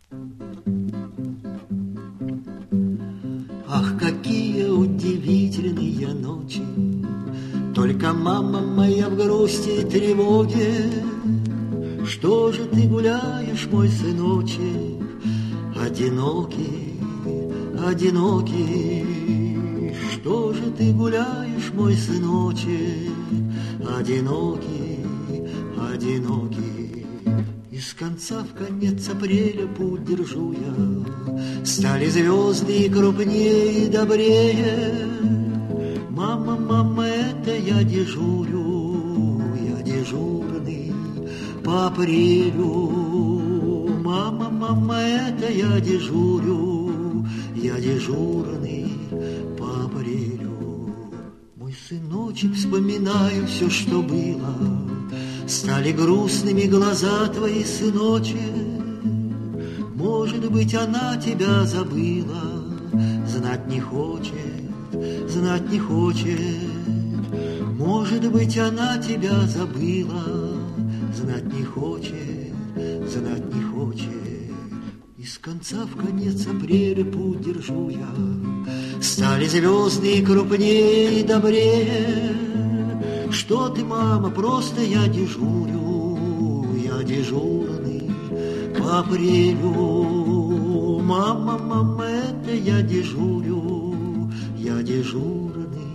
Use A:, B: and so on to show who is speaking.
A: Ах, какие удивительные ночи, только мама моя в грусти и тревоге. Что же ты гуляешь, мой сыночек, одинокий, одинокий? Что же ты гуляешь, мой сыночек, одинокий, одинокий? Из конца в конец апреля путь держу я, стали звезды и крупнее, и добрее. Мама, мама, это я дежурю, я дежурный по апрелю. Мама, мама, это я дежурю, я дежурный по апрелю. Мой сыночек, вспоминаю все, что было. Стали грустными глаза твои, сыночек. Может быть, она тебя забыла, знать не хочет, знать не хочет. Может быть, она тебя забыла, знать не хочет, знать не хочет. Из конца в конец апреля путь держу я, стали звезды крупнее и добрее. Что ты, мама, просто я дежурю, я дежурный по апрелю. Мама, мама, это я дежурю, я дежурный